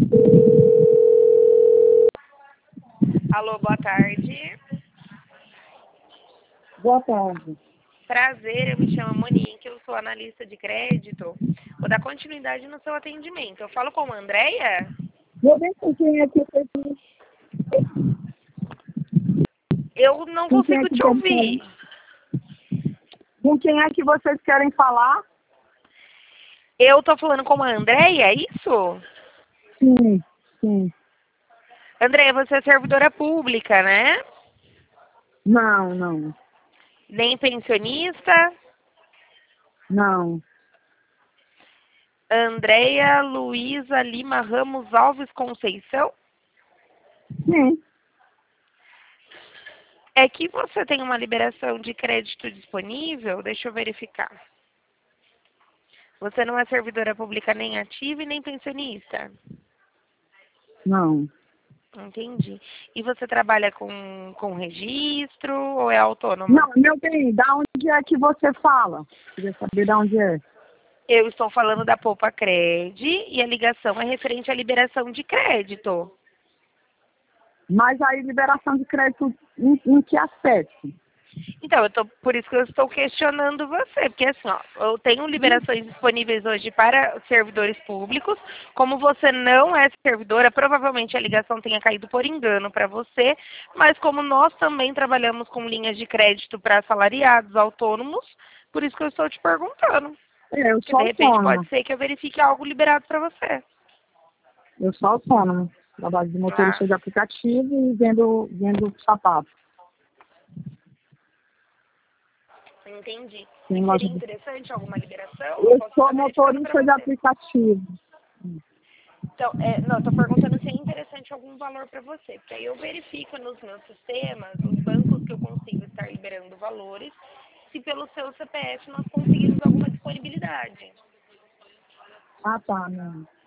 Alô, boa tarde. Boa tarde. Prazer, eu me chamo Monique, eu sou analista de crédito. Vou dar continuidade no seu atendimento. Eu falo com a Andréia? Vou ver com quem é que vocês Eu não com quem é consigo que te querem ouvir. falar? Com quem é que vocês querem falar? Eu tô falando com a Andréia, é isso? Sim, sim. Andréia, você é servidora pública, né? Não, não, Nem pensionista? não. Andréia Luísa Lima Ramos Alves Conceição? Sim. É que você tem uma liberação de crédito disponível? Deixa eu verificar. Você não é servidora pública nem ativa e nem pensionista? Não. Entendi. E você trabalha com registro ou é autônoma? Não, meu bem, da onde é que você fala? Queria saber da onde é. Eu estou falando da Poupa Cred e a ligação é referente à liberação de crédito. Mas aí, liberação de crédito em que aspecto? Então, por isso que eu estou questionando você, porque assim, ó, eu tenho liberações disponíveis hoje para servidores públicos. Como você não é servidora, provavelmente a ligação tenha caído por engano para você, mas como nós também trabalhamos com linhas de crédito para assalariados, autônomos, por isso que eu estou te perguntando. Eu Porque sou de repente autônoma. pode ser que eu verifique algo liberado para você. Eu sou autônoma. Trabalho de Ah, motorista de aplicativo e vendo sapato. entendi. Tem E loja seria de... interessante alguma liberação? Eu Eu posso sou estar verificando para motorista de você. aplicativo. Então, não, estou perguntando se é interessante algum valor para você, porque aí eu verifico nos meus sistemas, nos bancos que eu consigo estar liberando valores, se pelo seu CPF nós conseguimos alguma disponibilidade. Ah, tá, não.